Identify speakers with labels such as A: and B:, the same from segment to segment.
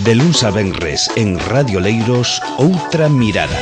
A: De luns a venres en Radio Leiros, Outra Mirada.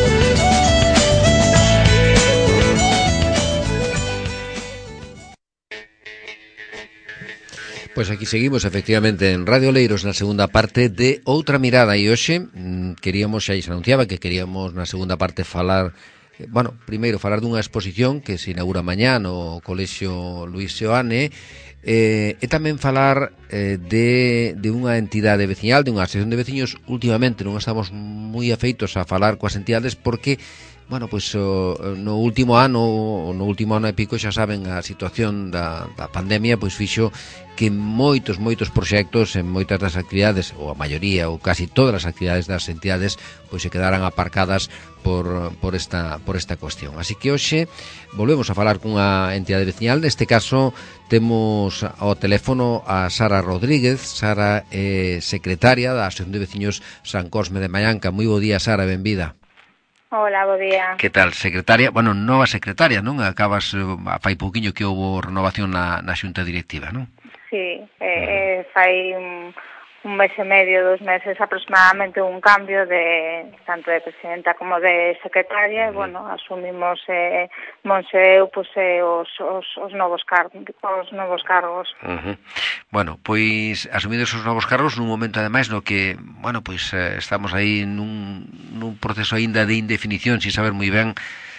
B: Pois aquí seguimos efectivamente en Radio Leiros na segunda parte de Outra Mirada e hoxe queríamos, xa anunciaba que queríamos na segunda parte falar, primeiro falar dunha exposición que se inaugura mañá no Colexio Luís Seoane e tamén falar de unha entidade veciñal, de unha asociación de veciños. Últimamente non estamos moi afeitos a falar coas entidades porque no último ano e pico, xa saben, a situación da pandemia pois fixo que moitos proxectos en moitas das actividades, ou a maioría ou casi todas as actividades das entidades pois se quedaran aparcadas por esta cuestión. Así que hoxe volvemos a falar cunha entidade veciñal. Neste caso temos ao teléfono a Sara Rodríguez. Sara é secretaria da Asociación de Veciños San Cosme de Mallanca. Moi bo día, Sara, benvida.
C: Hola, bo día.
B: Que tal, secretaria? Nova secretaria, non? Acabas, fai pouquiño que houbo renovación na xunta directiva, non?
C: Sí, fai un mes e medio, 2 meses aproximadamente, un cambio de tanto de presidenta como de secretaria. Asumimos Monse e eu os novos cargos.
B: Pois asumidos os novos cargos nun momento ademais no que, estamos aí nun proceso aínda de indefinición, sin saber moi ben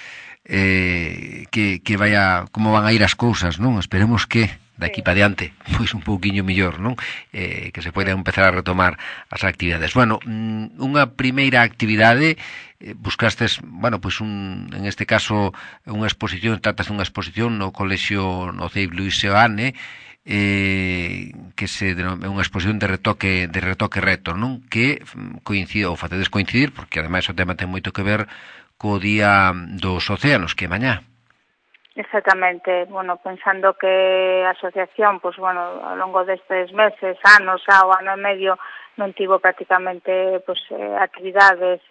B: como van a ir as cousas, non? Esperemos que daqui para diante, pois un pouquiño mellor, non? Que se poida empezar a retomar as actividades. Unha primeira actividade, buscastes, en este caso, unha exposición, tratas dunha exposición no Colexio no CEIP Luís Seoane, que é unha exposición de retoque reto, non? Que coincide, ou facedes coincidir, porque ademais o tema ten moito que ver co Día dos Océanos, que é mañá.
C: Exactamente, pensando que a asociación, ao longo destes meses, anos, o ano e medio, non tivo prácticamente actividades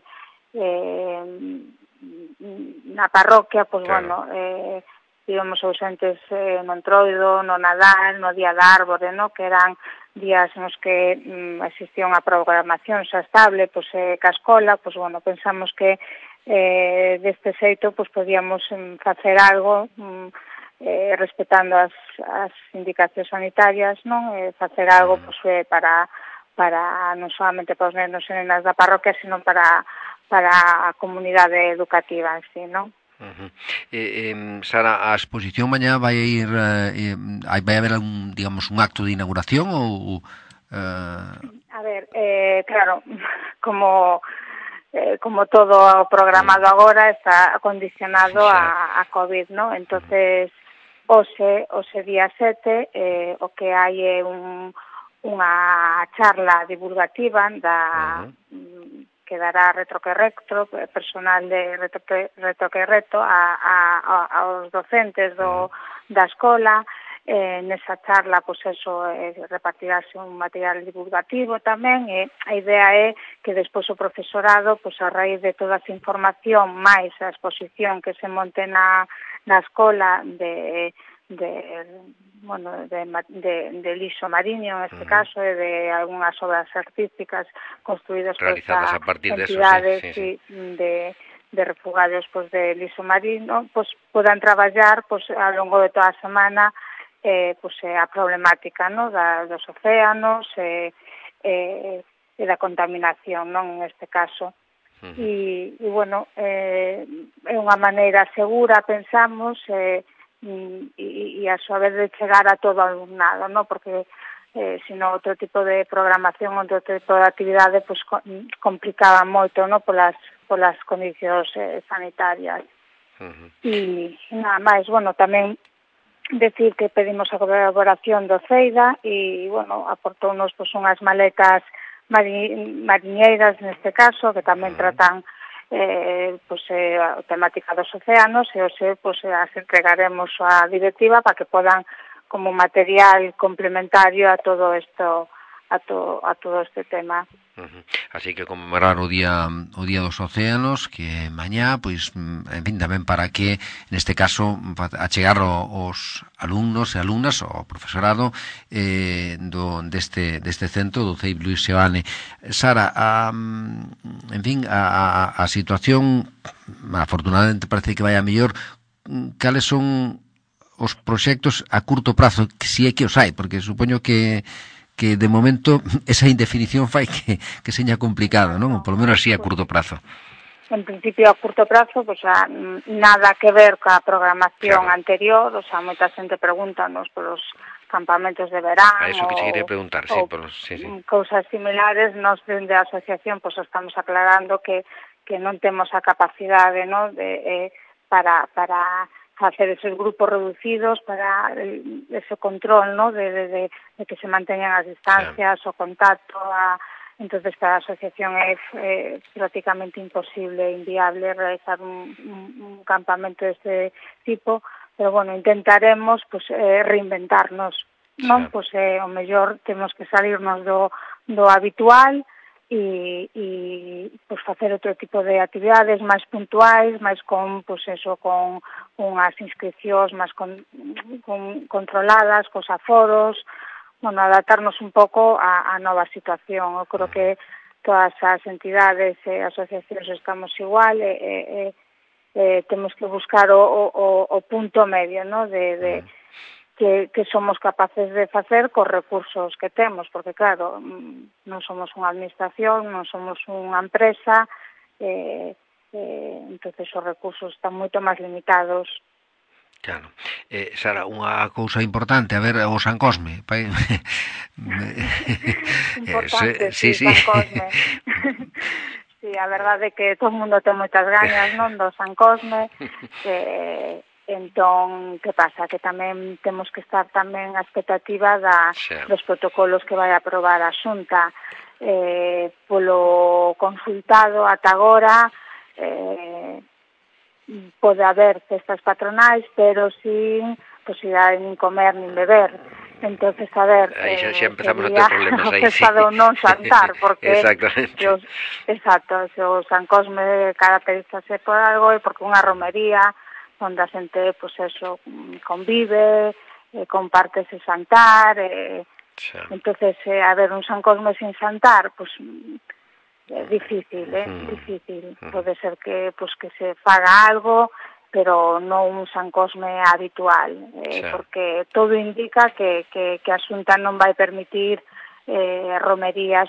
C: na parroquia, íbamos ausentes no Entroido, no Nadal, no Día da Árbore, que eran días nos que existía unha programación xa estable, ca escola, pensamos que deste xeito podíamos facer algo respetando as indicacións sanitarias, non? Facer algo para non solamente para os nenos e nenas da parroquia, sino para a comunidade educativa en sí, non?
B: Sara, a exposición mañá vai haber un acto de inauguración ou...
C: A ver, claro, como todo programado agora está condicionado a COVID, ¿no? Entonces, hoxe día 7, o que hai é unha charla divulgativa que dará Retoque Reto, personal de Retoque Reto aos docentes da escola. Nesa charla, repartirase un material divulgativo tamén, e a idea é que despois o profesorado, a raíz de toda esa información, máis a exposición que se monte na escola de liso mariño, en este caso, e de algunhas obras artísticas construídas por estas entidades de refugiados de liso marino, podan traballar ao longo de toda a semana a problemática, ¿no?, dos océanos e da contaminación, non, en este caso. E é unha maneira segura, pensamos, e a súa vez de chegar a todo o alumnado, non? Porque sino outro tipo de programación, outro tipo de actividade, complicaba moito, non, polas condicións sanitarias. E nada máis, tamén decir que pedimos a colaboración do CEIDA e, aportounos unhas maletas mariñeiras neste caso, que tamén tratan a temática dos océanos, e hoxe as entregaremos á directiva para que podan, como material complementario a todo isto, a todo este tema.
B: Así que conmemorar o día dos océanos, que mañá, pois, en fin, tamén para que, neste caso, achegar os alumnos e alumnas, o profesorado deste centro do CEIP Luis Seoane. Sara, en fin, a situación, afortunadamente parece que vai a mellor. Cales son os proxectos a curto prazo, que si é que os hai, porque supoño que de momento esa indefinición fai que seña complicado, non? Ou polo menos así a curto prazo.
C: En principio, a curto prazo, pues, nada que ver coa programación anterior, o sea, moita xente pregúntanos polos campamentos de verán,
B: eso que quería preguntar, sí,
C: cousas similares. Nos, dende a asociación, pues, estamos aclarando que non temos a capacidade, ¿no?, para hacer esos grupos reducidos, para ese control, ¿no?, de que se manteñan as distancias, o contacto. Entonces, para a asociación é prácticamente imposible, inviable realizar un campamento deste tipo, pero bueno, intentaremos pues reinventarnos, non? Pues o mellor temos que salirnos do habitual e pues facer outro tipo de actividades máis puntuais, máis con pues eso, con unhas inscripcións máis controladas, cos aforos, bueno, adaptarnos un pouco a nova situación. Eu creo que todas as entidades e asociacións estamos igual, temos que buscar o punto medio, ¿no?, de que somos capaces de facer cos recursos que temos, porque claro, non somos unha administración, non somos unha empresa, entonces os recursos están moito máis limitados.
B: Claro. Sara, unha cousa importante, a ver, o San Cosme.
C: Importante, sí, San Cosme. Sí, a verdade é que todo o mundo ten moitas gañas, non, do San Cosme. Entón, que pasa? Que tamén temos que estar tamén a expectativa dos protocolos que vai aprobar a Xunta. Polo consultado ata agora pode haber festas patronais, pero sin posibilidade de nin comer nin beber. Entonces, a ver,
B: xa empezamos a ter problemas aí,
C: sí. O non xantar, porque
B: exactamente.
C: O San Cosme caracterízase por algo, e porque unha romería onde a xente, pues eso, convive, comparte ese xantar, entonces, a ver, un San Cosme sin xantar, pues difícil, difícil. Pode ser que se faga algo, pero non un San Cosme habitual, porque todo indica que a Xunta non vai permitir romerías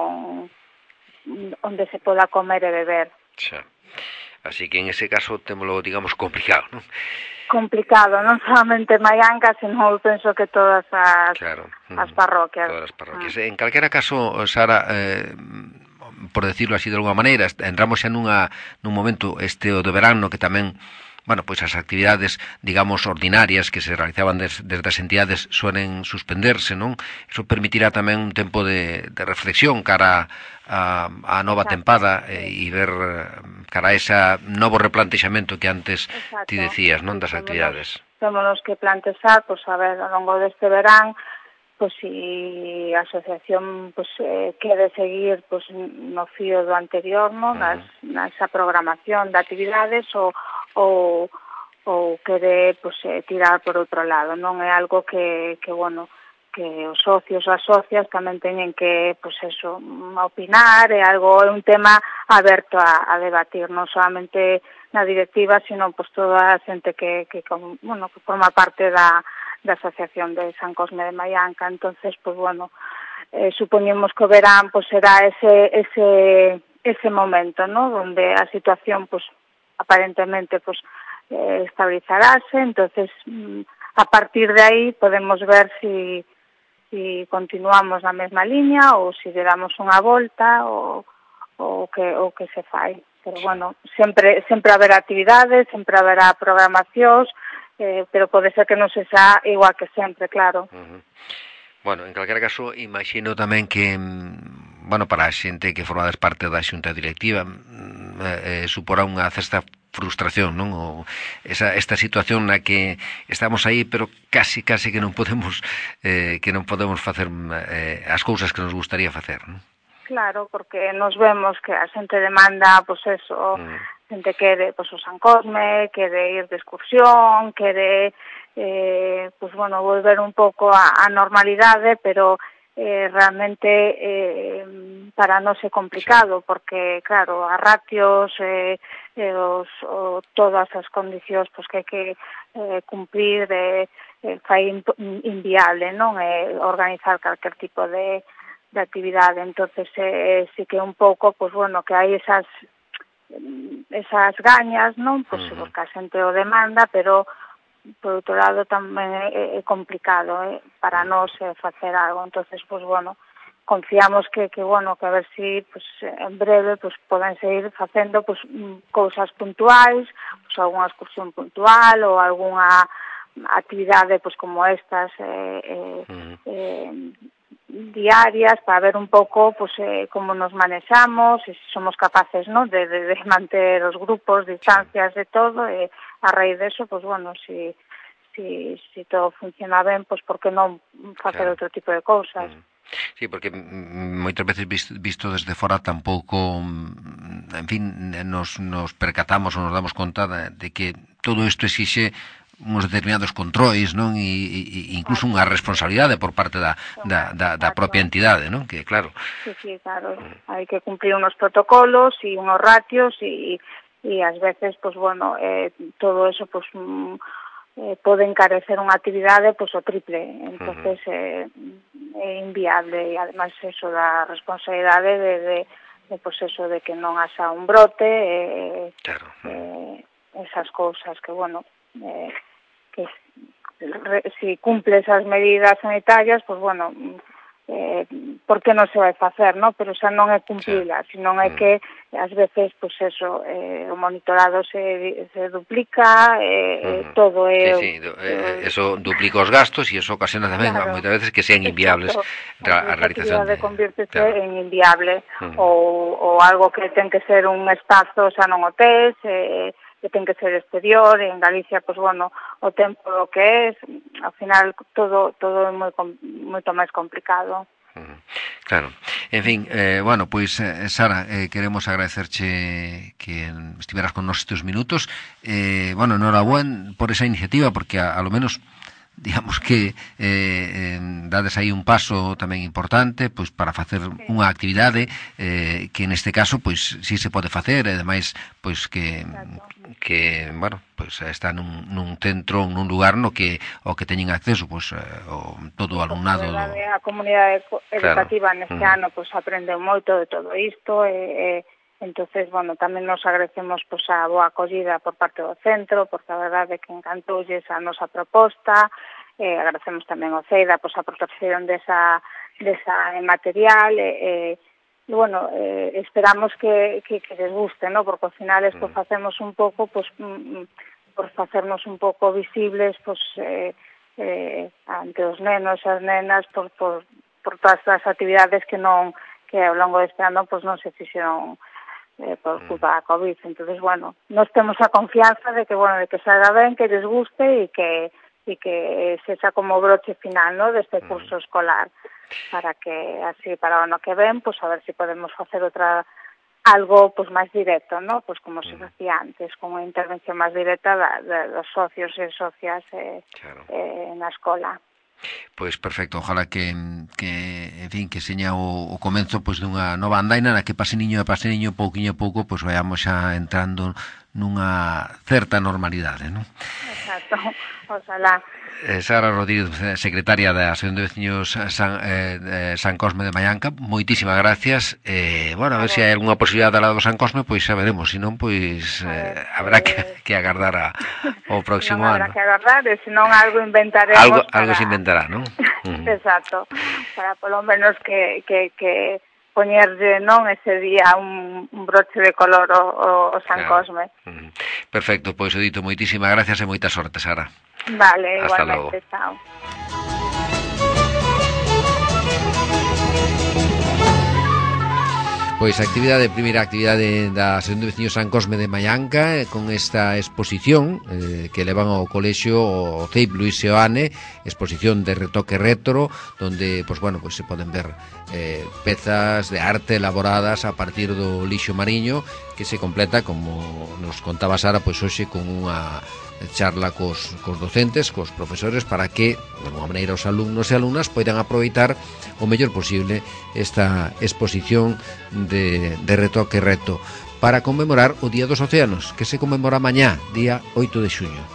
C: onde se poda comer e beber.
B: Así que en ese caso témolo, digamos, complicado, non?
C: Complicado, non solamente Maianca, senón penso que todas as parroquias.
B: Todas as parroquias. En calquera caso, Sara, por decirlo así de alguma maneira, entramos xa nun momento o de verano que tamén, bueno, pois as actividades, digamos, ordinarias que se realizaban desde as entidades suelen suspenderse, non? Eso permitirá tamén un tempo de reflexión cara a nova tempada e ver cara a ese novo replantexamento que antes ti decías, non, das actividades.
C: Temos que plantexar, pois, a ver, ao longo deste verán, pois, si a asociación quere seguir no fío do anterior, non, nesa programación de actividades, ou quere tirar por outro lado. Non é algo que bueno, que os socios ou as socias tamén teñen que, opinar, é un tema aberto a debatir, non solamente na directiva, sino toda a xente que forma parte da Asociación de San Cosme de Maianca. Entonces, supoñemos que o verán será ese momento, ¿no?, donde a situación aparentemente estabilizarase. Entonces, a partir de aí podemos ver si continuamos na mesma liña ou si damos unha volta ou que se fai. Pero bueno, sempre haberá actividades, sempre haberá programacións, pero pode ser que non se xa igual que sempre, claro.
B: Bueno, en calquera caso, imagino tamén que, bueno, para a xente que formades parte da xunta directiva, suporá unha certa frustración, non? Ou esta situación na que estamos aí, pero casi que non podemos facer as cousas que nos gustaría facer, non?
C: Claro, porque nos vemos que a xente demanda, pois eso, xente quere, pois o San Cosme, quere ir de excursión, quere, pois bueno, volver un pouco á normalidade, pero realmente para nós é complicado, porque claro, as ratios, todas as condicións pois que hai que cumprir, fai inviable, non? Organizar calquer tipo de actividade. Entonces sí que un pouco, pois bueno, que hai esas gañas, non? Pois porque a xente o demanda, pero por outro lado tamén é complicado para nós facer algo. Entonces, pois bueno, confiamos que bueno, que a ver si pues en breve pues poden seguir facendo pues cousas puntuais, pues algunha excursión puntual ou algunha actividade pues como estas diarias, para ver un pouco pues como nos manexamos, e se somos capaces, ¿no?, de manter os grupos, distancias e todo, e a raíz de eso, pues bueno, si todo funciona ben, pues por que non facer outro tipo de cousas.
B: Sí, porque moitas veces visto desde fora tampouco, en fin, nos percatamos ou nos damos conta de que todo isto exixe uns determinados controis, non? E incluso unha responsabilidade por parte da propia entidade, non? Que claro.
C: Sí, claro. Hai que cumprir unos protocolos e unos ratios e ás veces, pues bueno, todo eso pues pode encarecer unha actividade pues o triple. Entonces é inviable, e además eso da responsabilidade de pues eso de que non haxa un brote,
B: claro.
C: Esas cousas que bueno, que si cumple esas medidas sanitarias, pues bueno, por que non se vai facer, no? Pero xa non é cumplila, senón é que ás veces, pues eso, o monitorado se duplica, todo é...
B: Sí, eso duplica os gastos e eso ocasiona tamén moitas veces que sean inviables a realización.
C: A convirtese en inviable, ou algo que ten que ser un espazo xa non hotel, que ten que ser exterior, e en Galicia, pues bueno, o tempo o que é, ao final todo é moito máis complicado.
B: Claro. En fin, bueno, pois, Sara, queremos agradecerche que estiveras con nós estes minutos. Bueno, enhorabuena por esa iniciativa, porque a lo menos digamos que dades aí un paso tamén importante pois para facer unha actividade que neste caso pois si se pode facer, e ademais pois que bueno, pois está nun centro, nun lugar no que o que teñen acceso pois todo o alumnado
C: a comunidade educativa neste ano pois aprende moito de todo isto entonces, bueno, tamén nos agradecemos pois a boa acollida por parte do centro, porque a verdade é que encantoulles a nosa proposta, agradecemos tamén ao CEIDA pois a protección desa material, bueno, esperamos que les guste, ¿no? Porque ao final esto facemos un pouco pois por facernos un pouco visibles pois ante os nenos e as nenas por todas as actividades que ao longo deste ano pois non se fixeron por culpa da COVID. Entonces, bueno, nos temos a confianza de que, bueno, de que salga ben, que les guste e que sexa como broche final, ¿no?, deste curso escolar, para que así para o ano que ven, pues a ver si podemos facer algo pues máis directo, ¿no?, pues como se facía antes, con unha intervención máis directa dos socios e socias na escola.
B: Pois perfecto, ojalá que en fin, que seña o comenzo pois dunha nova andaina na que paseniño pouquiño a pouco pois vayamos xa entrando nunha certa normalidade, non?
C: Exacto, ojalá.
B: Sara Rodríguez, secretaria da Asociación de Veciños San Cosme de Mallanca, moitísimas gracias. Bueno, a ver se hai algunha posibilidade ao lado do San Cosme, pois xa veremos, senón pois habrá que agardar ao próximo ano.
C: Habrá que agardar, e senón algo inventaremos.
B: Algo se inventará, non?
C: Exacto, para polo menos que poñerlle, non, ese día un broche de color o San Cosme.
B: Perfecto, pois o dito, moitísimas gracias e moita sorte, Sara.
C: Vale, hasta igualmente, chao.
B: Pois a primeira actividade da Asociación de Veciños San Cosme de Mallanca, con esta exposición que levan ao colexio o CEIP Luis Seoane, exposición de retoque retro, donde pues se poden ver pezas de arte elaboradas a partir do lixo mariño, que se completa, como nos contaba Sara, pois hoxe con unha charla cos docentes, cos profesores, para que, de alguma maneira, os alumnos e alumnas poidan aproveitar o mellor posible esta exposición de retoque reto para conmemorar o Día dos Océanos, que se conmemora mañá, día 8 de xuño.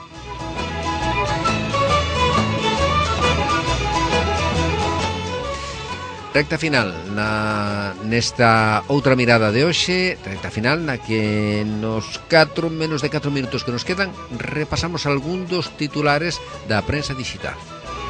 B: Recta final nesta outra mirada de hoxe, recta final na que nos menos de 4 minutos que nos quedan repasamos algún dos titulares da prensa digital.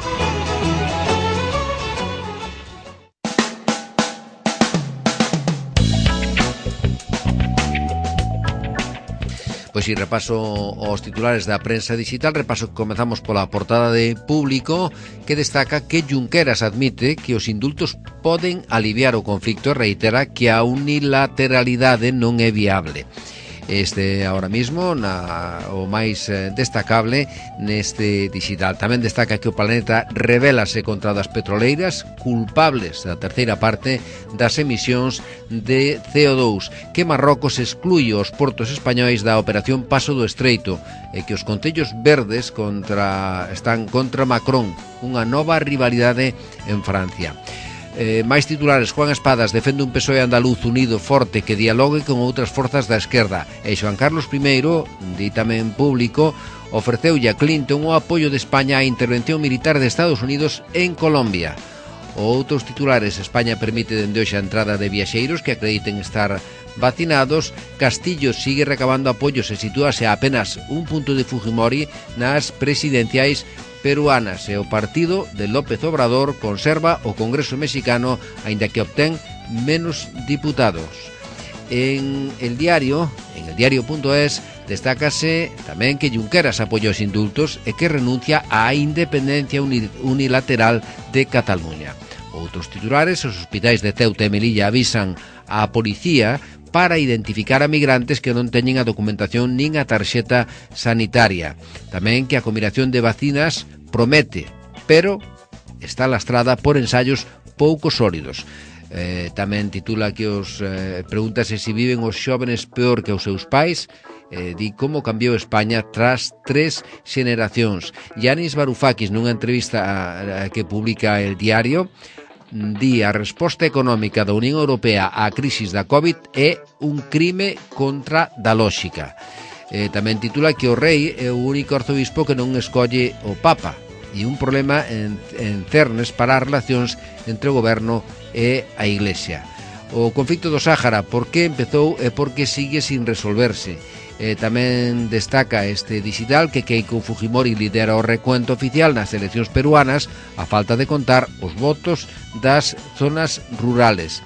B: Pois si repaso os titulares da prensa digital, comezamos pola portada de Público, que destaca que Junqueras admite que os indultos poden aliviar o conflicto e reitera que a unilateralidade non é viable. Este ahora mismo o máis destacable neste digital. Tamén destaca que o Planeta rebélase contra das petroleiras culpables da terceira parte das emisións de CO2, que Marrocos exclui os portos españois da operación Paso do Estreito e que os concellos verdes están contra Macron, unha nova rivalidade en Francia. Máis titulares. Juan Espadas defende un PSOE andaluz unido, forte, que dialogue con outras forzas da esquerda. E Xoan Carlos I, di tamén Público, ofreceulle a Clinton o apoio de España á intervención militar de Estados Unidos en Colombia. Outros titulares. España permite dende hoxe a entrada de viaxeiros que acrediten estar vacinados. Castillo sigue recabando apoios e sitúase a apenas un punto de Fujimori nas presidenciais peruanas, e o partido de López Obrador conserva o Congreso mexicano, aínda que obtén menos diputados. En el diario.es, destácase tamén que Junqueras apoia os indultos e que renuncia á independencia unilateral de Cataluña. Outros titulares. Os hospitais de Ceuta e Melilla avisan á policía para identificar a migrantes que non teñen a documentación nin a tarxeta sanitaria. Tamén que a combinación de vacinas promete, pero está lastrada por ensaios pouco sólidos. Tamén titula que pregúntase se viven os xóvenes peor que os seus pais. Di como cambiou España tras 3 xeneracións. Yanis Varoufakis, nunha entrevista que publica El Diario, di a resposta económica da Unión Europea á crisis da COVID é un crime contra da lóxica. Tamén titula que o rei é o único arzobispo que non escolle o Papa, e un problema en cernes para as relacións entre o goberno e a Iglesia. O conflito do Sáhara, por que empezou e por que sigue sin resolverse. Tamén destaca este digital que Keiko Fujimori lidera o recuento oficial nas eleccións peruanas a falta de contar os votos das zonas rurales.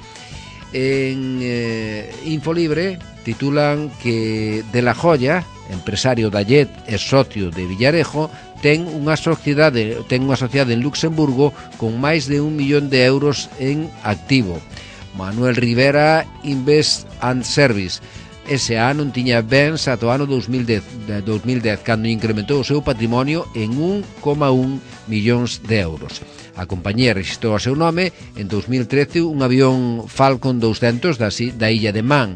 B: En Infolibre titulan que De la Joya, empresario da Jet e socio de Villarejo, ten unha sociedade en Luxemburgo con máis de 1 millón de euros en activo. Manuel Rivera Invest and Service. S.A. non tiña bens ata o ano 2010, cando incrementou o seu patrimonio en 1,1 millóns de euros. A compañía registrou a seu nome en 2013 un avión Falcon 200 da illa de Man.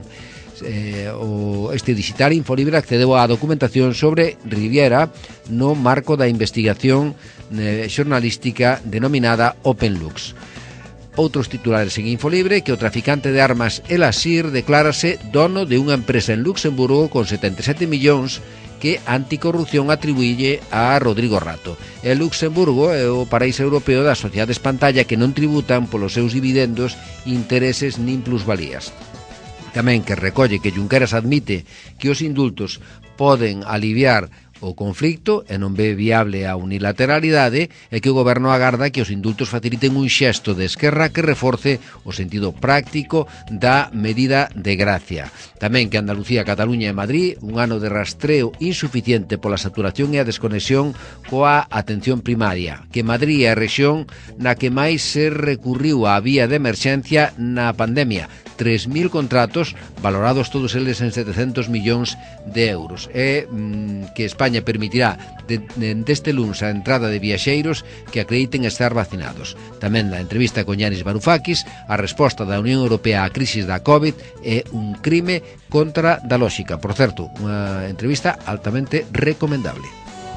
B: Este digital Infolibre accedeu á documentación sobre Riviera no marco da investigación xornalística denominada OpenLux. Outros titulares en Infolibre, que o traficante de armas El Asir declárase dono de unha empresa en Luxemburgo con 77 millóns que Anticorrupción atribuílle a Rodrigo Rato. El Luxemburgo é o paraíso europeo das sociedades pantalla que non tributan polos seus dividendos, intereses nin plusvalías. Tamén que recolle que Junqueras admite que os indultos poden aliviar o conflicto e non ve viable a unilateralidade e que o goberno agarda que os indultos faciliten un xesto de esquerra que reforce o sentido práctico da medida de gracia. Tamén que Andalucía, Cataluña e Madrid un ano de rastreo insuficiente pola saturación e a desconexión coa atención primaria, que Madrid é a rexión na que máis se recurriu á vía de emerxencia na pandemia, 3.000 contratos valorados todos eles en 700 millóns de euros. E que España permitirá deste luns a entrada de viaxeiros que acrediten estar vacinados. Tamén da entrevista con Yanis Varoufakis, a resposta da Unión Europea á crisis da COVID é un crime contra da lóxica. Por certo, unha entrevista altamente recomendable.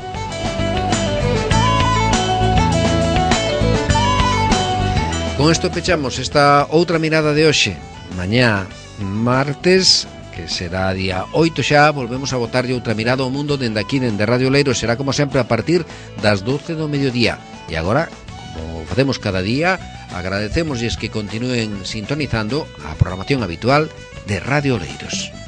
B: Con isto pechamos esta outra mirada de hoxe. Mañá, martes, que será día 8 xa, volvemos a botarlle outra mirada ao mundo dende aquí, dende Radio Leiros. Será como sempre a partir das 12 do mediodía. E agora, como facemos cada día, agradecémoslles que continúen sintonizando a programación habitual de Radio Leiros.